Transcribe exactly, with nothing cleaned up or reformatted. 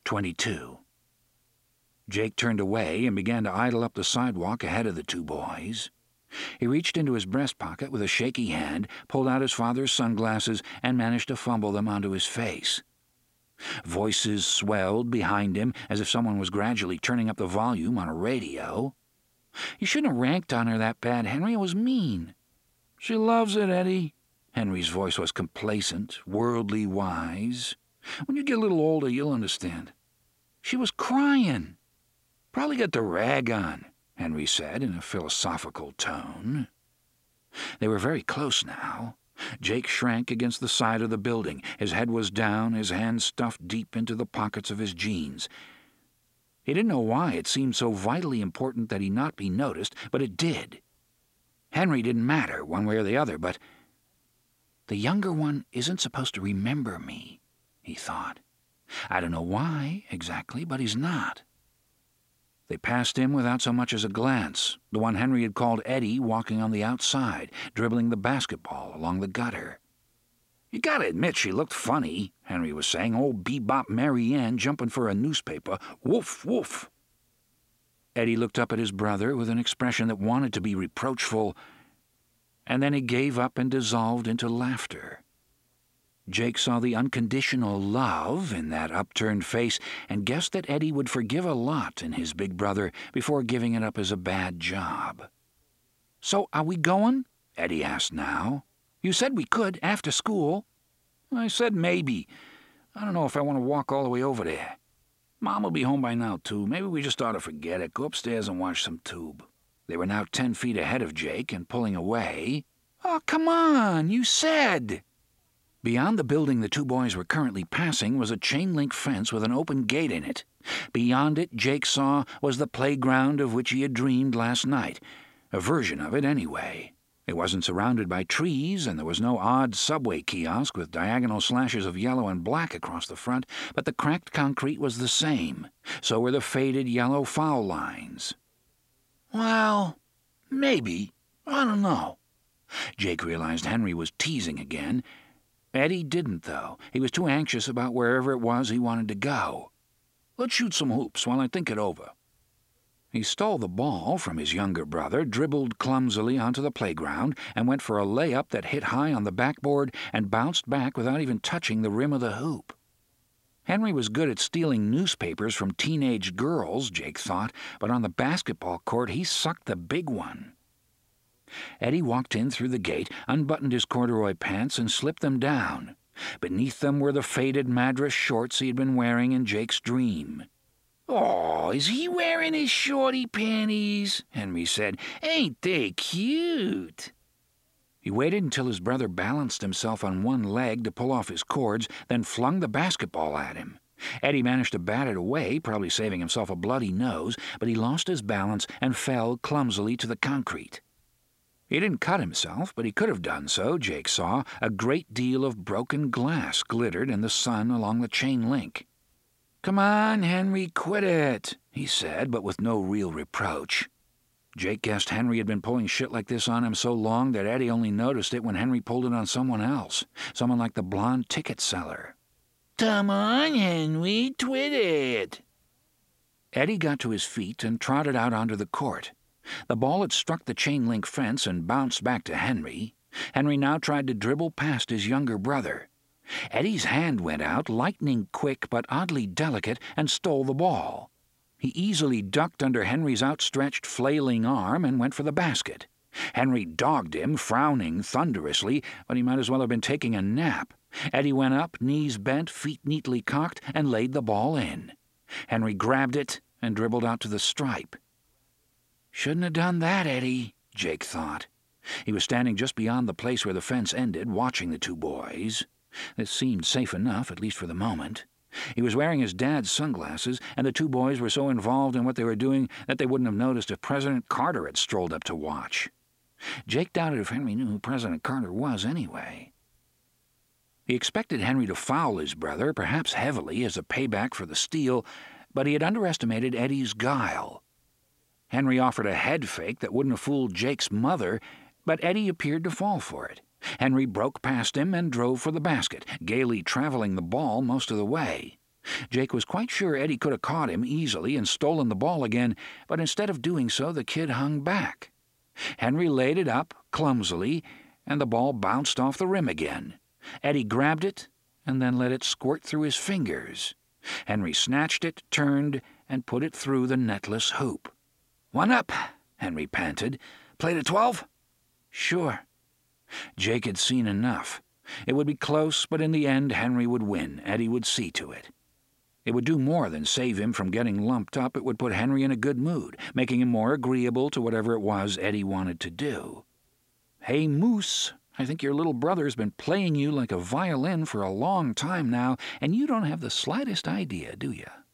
twenty-two. Jake turned away and began to idle up the sidewalk ahead of the two boys. He reached into his breast pocket with a shaky hand, pulled out his father's sunglasses, and managed to fumble them onto his face. Voices swelled behind him as if someone was gradually turning up the volume on a radio. "You shouldn't have ranked on her that bad, Henry. It was mean." "She loves it, Eddie." Henry's voice was complacent, worldly wise. "When you get a little older, you'll understand." "She was crying." "Probably got the rag on," Henry said in a philosophical tone. They were very close now. Jake shrank against the side of the building. His head was down, his hands stuffed deep into the pockets of his jeans. He didn't know why it seemed so vitally important that he not be noticed, but it did. Henry didn't matter, one way or the other, but... "The younger one isn't supposed to remember me," he thought. "I don't know why, exactly, but he's not." They passed him without so much as a glance, the one Henry had called Eddie walking on the outside, dribbling the basketball along the gutter. "You gotta admit she looked funny," Henry was saying. "Old Bebop Mary Ann jumping for a newspaper. Woof, woof." Eddie looked up at his brother with an expression that wanted to be reproachful, and then he gave up and dissolved into laughter. Jake saw the unconditional love in that upturned face and guessed that Eddie would forgive a lot in his big brother before giving it up as a bad job. "So are we going?" Eddie asked now. "You said we could, after school." "I said maybe. I don't know if I want to walk all the way over there. Mom will be home by now, too. Maybe we just ought to forget it, go upstairs and watch some tube." They were now ten feet ahead of Jake and pulling away. "Oh, come on, you said." Beyond the building the two boys were currently passing was a chain-link fence with an open gate in it. Beyond it, Jake saw, was the playground of which he had dreamed last night. A version of it, anyway. It wasn't surrounded by trees, and there was no odd subway kiosk with diagonal slashes of yellow and black across the front, but the cracked concrete was the same. So were the faded yellow foul lines. "Well, maybe. I don't know." Jake realized Henry was teasing again. Eddie didn't, though. He was too anxious about wherever it was he wanted to go. "Let's shoot some hoops while I think it over." He stole the ball from his younger brother, dribbled clumsily onto the playground, and went for a layup that hit high on the backboard and bounced back without even touching the rim of the hoop. Henry was good at stealing newspapers from teenage girls, Jake thought, but on the basketball court he sucked the big one. Eddie walked in through the gate, unbuttoned his corduroy pants, and slipped them down. Beneath them were the faded Madras shorts he had been wearing in Jake's dream. "Oh, is he wearing his shorty panties?" Henry said. "Ain't they cute?" He waited until his brother balanced himself on one leg to pull off his cords, then flung the basketball at him. Eddie managed to bat it away, probably saving himself a bloody nose, but he lost his balance and fell clumsily to the concrete. He didn't cut himself, but he could have done so, Jake saw. A great deal of broken glass glittered in the sun along the chain link. "Come on, Henry, quit it," he said, but with no real reproach. Jake guessed Henry had been pulling shit like this on him so long that Eddie only noticed it when Henry pulled it on someone else, someone like the blonde ticket seller. "Come on, Henry, quit it." Eddie got to his feet and trotted out onto the court. The ball had struck the chain-link fence and bounced back to Henry. Henry now tried to dribble past his younger brother. Eddie's hand went out, lightning quick but oddly delicate, and stole the ball. He easily ducked under Henry's outstretched, flailing arm and went for the basket. Henry dogged him, frowning thunderously, but he might as well have been taking a nap. Eddie went up, knees bent, feet neatly cocked, and laid the ball in. Henry grabbed it and dribbled out to the stripe. "Shouldn't have done that, Eddie," Jake thought. He was standing just beyond the place where the fence ended, watching the two boys. This seemed safe enough, at least for the moment. He was wearing his dad's sunglasses, and the two boys were so involved in what they were doing that they wouldn't have noticed if President Carter had strolled up to watch. Jake doubted if Henry knew who President Carter was anyway. He expected Henry to foul his brother, perhaps heavily, as a payback for the steal, but he had underestimated Eddie's guile. Henry offered a head fake that wouldn't have fooled Jake's mother, but Eddie appeared to fall for it. Henry broke past him and drove for the basket, gaily traveling the ball most of the way. Jake was quite sure Eddie could have caught him easily and stolen the ball again, but instead of doing so, the kid hung back. Henry laid it up, clumsily, and the ball bounced off the rim again. Eddie grabbed it and then let it squirt through his fingers. Henry snatched it, turned, and put it through the netless hoop. "One up," Henry panted. "Play to twelve?" "Sure." Jake had seen enough. It would be close, but in the end Henry would win. Eddie would see to it. It would do more than save him from getting lumped up. It would put Henry in a good mood, making him more agreeable to whatever it was Eddie wanted to do. "Hey, Moose, I think your little brother's been playing you like a violin for a long time now, and you don't have the slightest idea, do you?"